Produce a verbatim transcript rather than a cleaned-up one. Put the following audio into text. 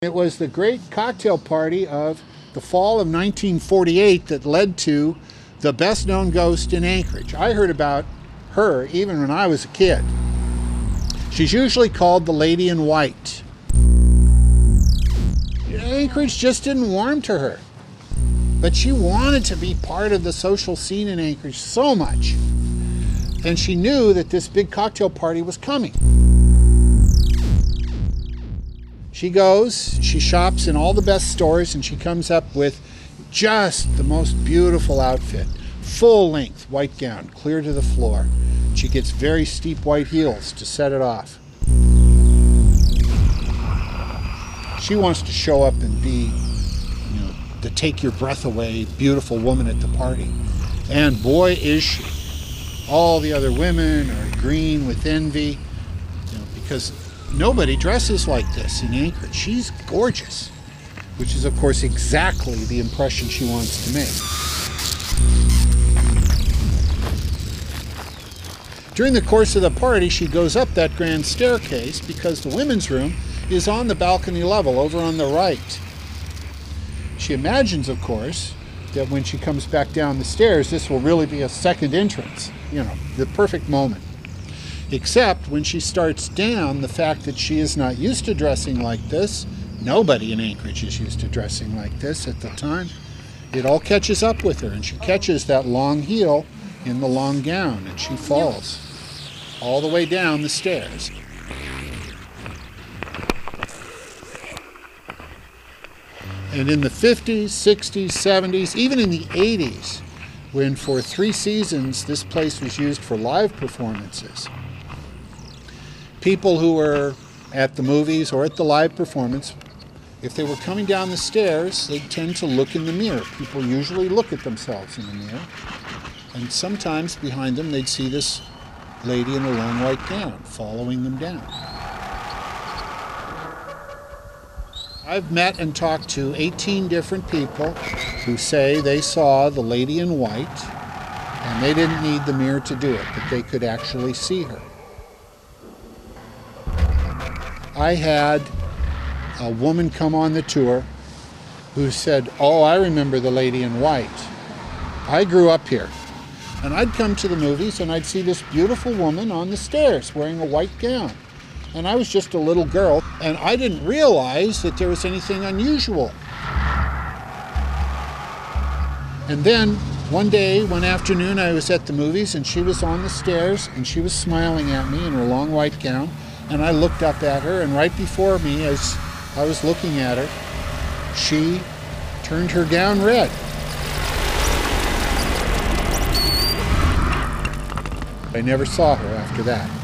It was the great cocktail party of the fall of nineteen forty-eight that led to the best known ghost in Anchorage. I heard about her even when I was a kid. She's usually called the Lady in White. Anchorage just didn't warm to her. But she wanted to be part of the social scene in Anchorage so much. And she knew that this big cocktail party was coming. She goes, she shops in all the best stores, and she comes up with just the most beautiful outfit. Full length white gown, clear to the floor. She gets very steep white heels to set it off. She wants to show up and be, you know, the take your breath away beautiful woman at the party. And boy is she. All the other women are green with envy, you know, because nobody dresses like this in Anchorage. She's gorgeous, which is, of course, exactly the impression she wants to make. During the course of the party, she goes up that grand staircase because the women's room is on the balcony level over on the right. She imagines, of course, that when she comes back down the stairs, this will really be a second entrance, you know, the perfect moment. Except when she starts down, the fact that she is not used to dressing like this, nobody in Anchorage is used to dressing like this at the time, it all catches up with her, and she catches that long heel in the long gown, and she falls all the way down the stairs. And in the fifties, sixties, seventies, even in the eighties, when for three seasons this place was used for live performances, people who were at the movies or at the live performance, if they were coming down the stairs, they'd tend to look in the mirror. People usually look at themselves in the mirror. And sometimes behind them, they'd see this lady in a long white gown following them down. I've met and talked to eighteen different people who say they saw the Lady in White, and they didn't need the mirror to do it, but they could actually see her. I had a woman come on the tour who said, "Oh, I remember the Lady in White. I grew up here. And I'd come to the movies and I'd see this beautiful woman on the stairs wearing a white gown. And I was just a little girl, and I didn't realize that there was anything unusual." And then one day, one afternoon, I was at the movies and she was on the stairs and she was smiling at me in her long white gown. And I looked up at her, and right before me, as I was looking at her, she turned her gown red. I never saw her after that.